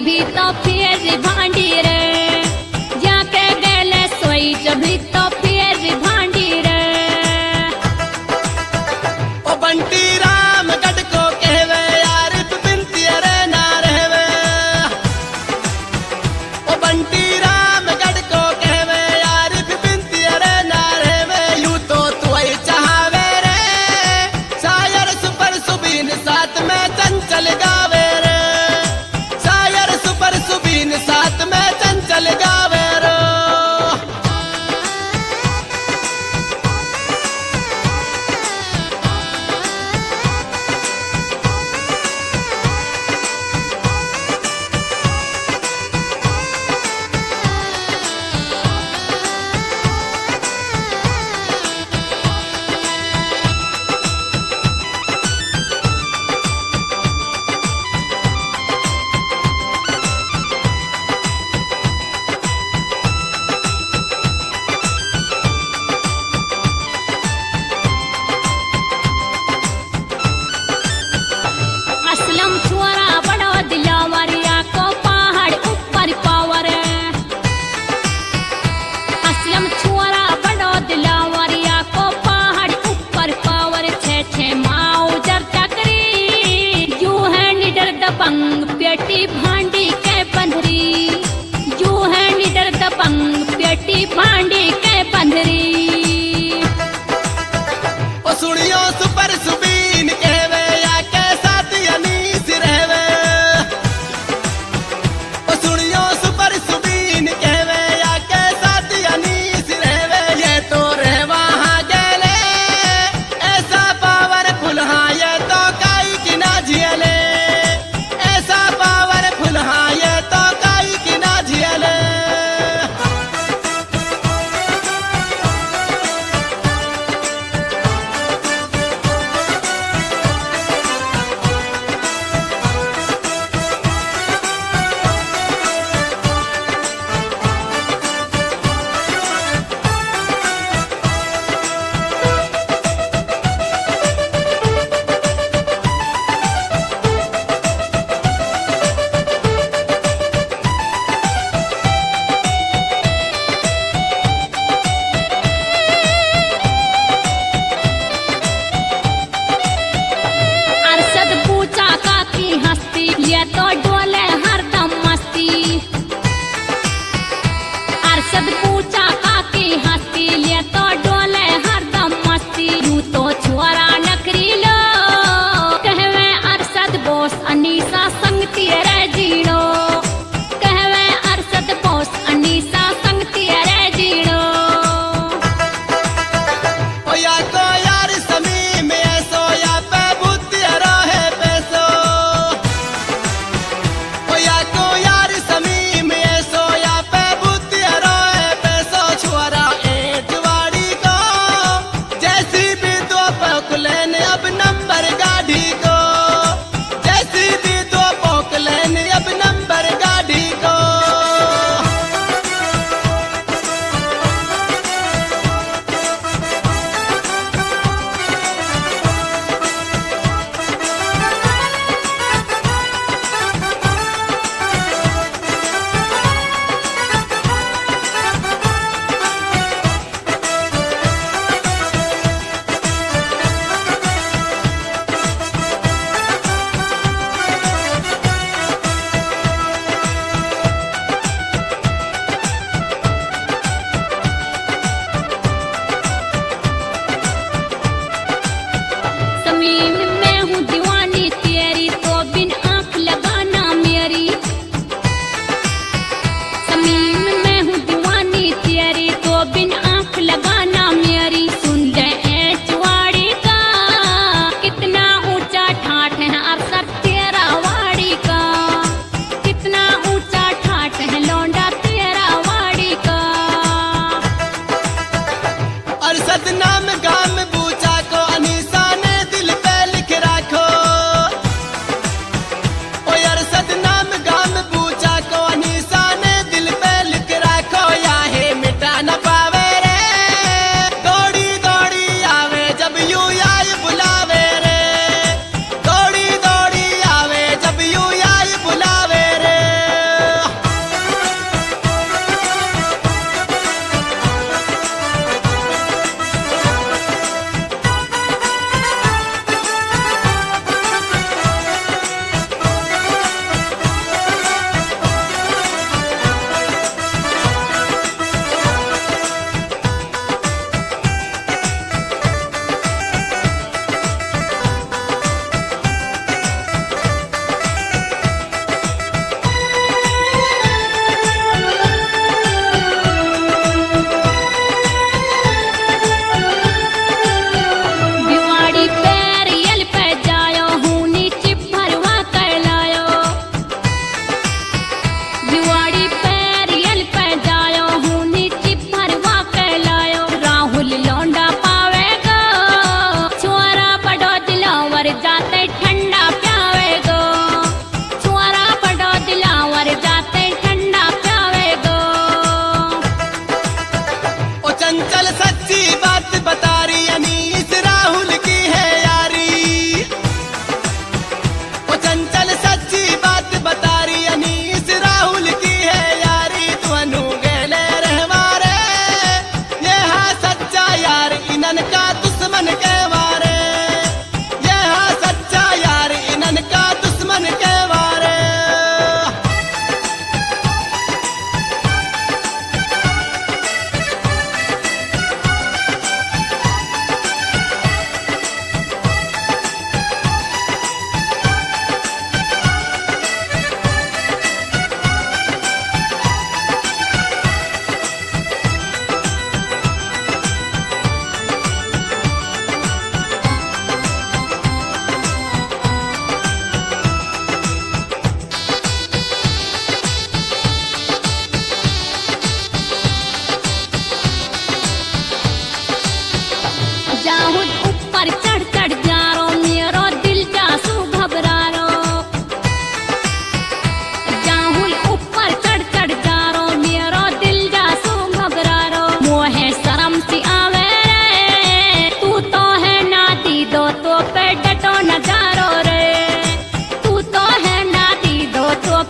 जभी तो फिर भांडी रे, जाके गेले सोई जभी तो फिर भांडी रे। ओ बंटी राम गढ़ को कहवे यार बिनती रे ना रहवे। ओ बंटी राम गढ़ को कहवे यार बिनती रे ना रहवे। यूं तो तू ही चाहवे रे, शायर सुपर सुबीन साथ में चंचल गावे रे। शायर सुपर सुबीन साथ में चंचल गावे रो। असलम छोरा बड़ो दिलावरिया को पहाड़ ऊपर पावर। असलम छोरा बड़ो दिलावरिया को पहाड़ ऊपर पावर। छे माओ जर चकरी यू है निडर दबंग पेटी भांडी के बंधरी। यू है निडर दबंग पेटी भांडी के बंधरी। ओ सुनियो सुपर सुबीन कहवे या के साथ अनीस रहवे। ओ सुनियो सुपर सुबीन कहवे या के साथ अनीस रहवे। ये तो रहवा हाँ गेले ऐसा पावरफुल, हाँ ये तो काई की ना झेले। ऐसा पावरफुल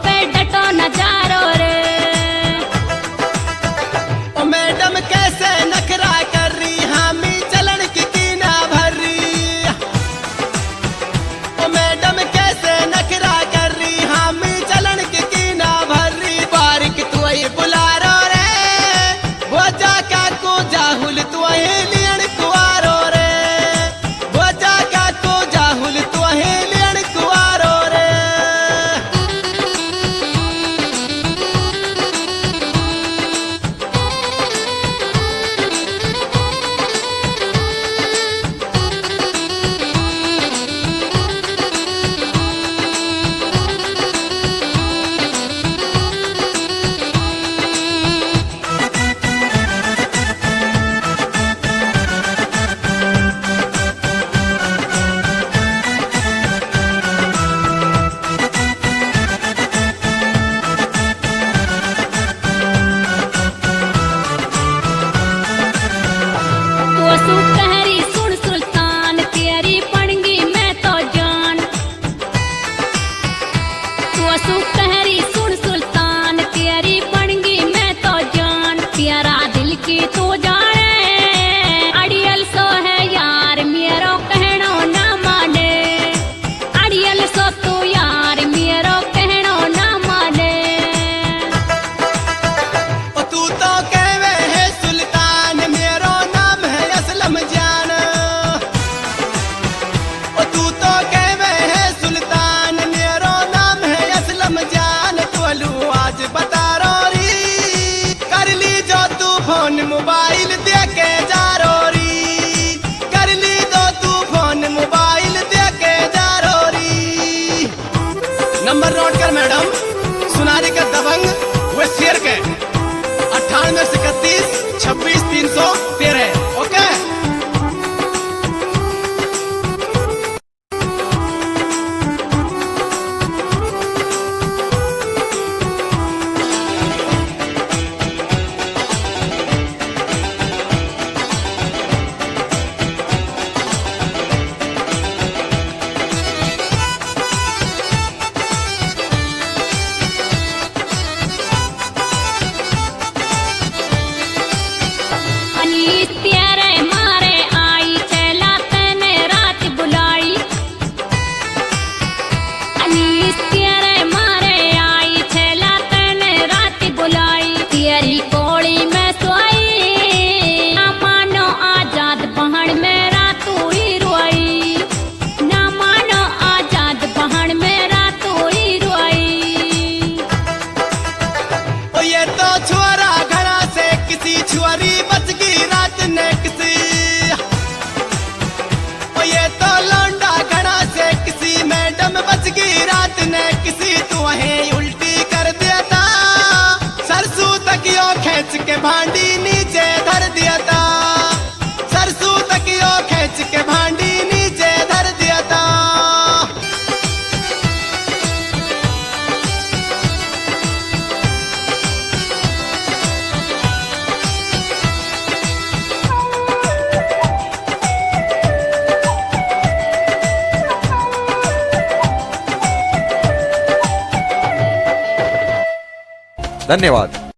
पे डटो नजारो रे। ओ मैडम कैसे नखरा कर रही, हामी चलन की ना भर रही। ओ मैडम कैसे नखरा कर रही, हामी चलन की ना भर रही। बारिक तू ही बुला रो रे, वो जा काको जाहुल तू ही लियन कुआरो रे। वो जा काको जाहुल तू ही लियन कुआरो रे। तो सुकहरी सुन सुल्तान तेरी पड़गी मैं तो जान। तो सुकहरी सुन सुल्तान तेरी पड़गी मैं तो जान। तेरा दिल की तू जाने, अड़ियल सो है यार मेरो कहनो ना माने। अड़ियल सो तू यार मेरो कहनो ना माने। ओ तू तो कहवे है सुल्तान, मेरो नाम है असलम जान। ओ तू तो कहवे है सुल्तान, मेरो नाम है असलम जान। तोलू आज बता रो री, कर ली जो तू फोन मोबाइल दे के जा रो री। कर ली जो तू फोन मोबाइल दे के जा रो री। नंबर नोट कर मैडम, सुनारी का दबंग वो शेर के 9831 26 313। ओके। अनीस तेरे मारे आई, चला तने रात बुलाई। अनीस तेरे मारे आई, चला तने रात बुलाई। तेरी कोड़ी में सोई, ना मानो आजाद बहन मेरा तू ही रोई। ना मानो आजाद बहन मेरा तू ही रोई। ओ ये तो छोरा घरा से किसी छुआरी बच गई रात ने किसी। ओ ये तो लौंडा घरा से किसी मैडम बच गई रात ने किसी। तू वहीं उल्टी कर देता, सरसों तकियो खींच के भांडी नीचे धर देता। सरसों तकियो खींच के भांडी नीचे धर देता। धन्यवाद।